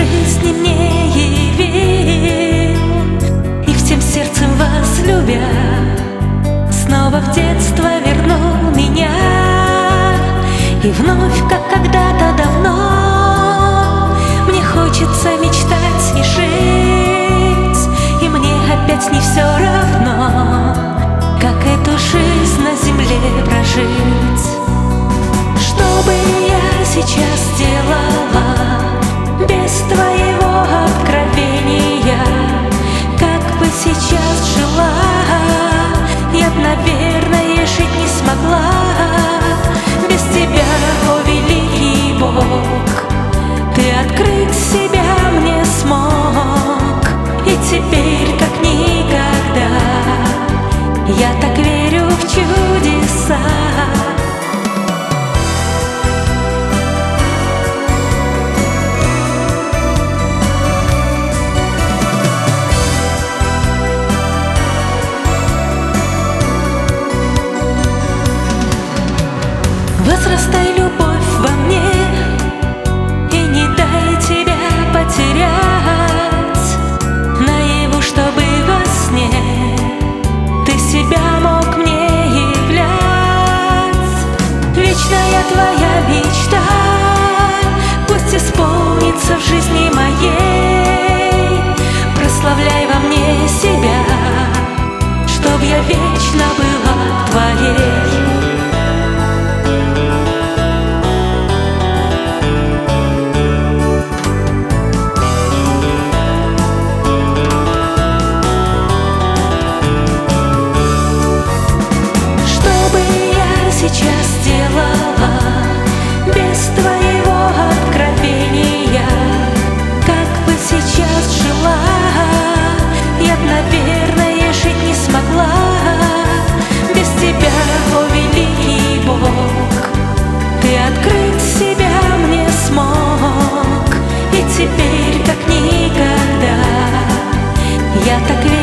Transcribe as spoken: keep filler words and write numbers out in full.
жизни мне явил, и всем сердцем вас любя, снова в детство вернул меня. И вновь, как когда-то давно, мне хочется мечтать и жить, и мне опять не все равно, как эту жизнь на земле прожить. Что бы я сейчас делала без твоего откровения? Как бы сейчас жила, я б, наверное, жить не смогла. Без тебя, о великий Бог, ты открыть себя мне смог. И теперь, как никогда, я так верю в чудеса. Возрастай, любовь, во мне, и не дай тебя потерять. Наяву, чтобы во сне ты себя мог мне являть. Вечная твоя мечта пусть исполнится в жизни моей. Прославляй во мне себя, чтоб я вечно была твоей. Сейчас делала без твоего откровения? Как бы сейчас жила, я б, наверное, жить не смогла. Без тебя, о великий Бог, ты открыть себя мне смог. И теперь, как никогда, я так